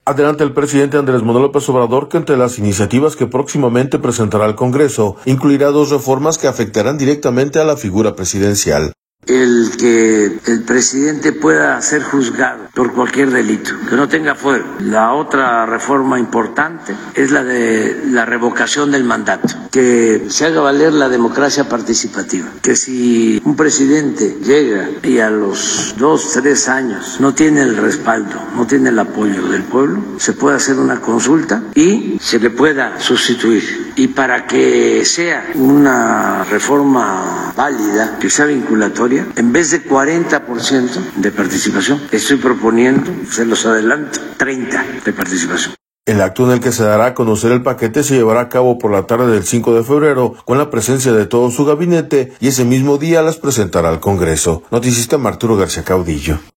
Adelante el presidente Andrés Manuel López Obrador que entre las iniciativas que próximamente presentará al Congreso incluirá 2 reformas que afectarán directamente a la figura presidencial. El que el presidente pueda ser juzgado por cualquier delito, que no tenga fuero. La otra reforma importante es la de la revocación del mandato, que se haga valer la democracia participativa, que si un presidente llega y a los 2, 3 años no tiene el respaldo, no tiene el apoyo del pueblo, se puede hacer una consulta y se le pueda sustituir. Y para que sea una reforma válida, que sea vinculatoria, en vez de 40% de participación, estoy proponiendo, se los adelanto, 30% de participación. El acto en el que se dará a conocer el paquete se llevará a cabo por la tarde del 5 de febrero, con la presencia de todo su gabinete, y ese mismo día las presentará al Congreso. Noticista Arturo García Caudillo.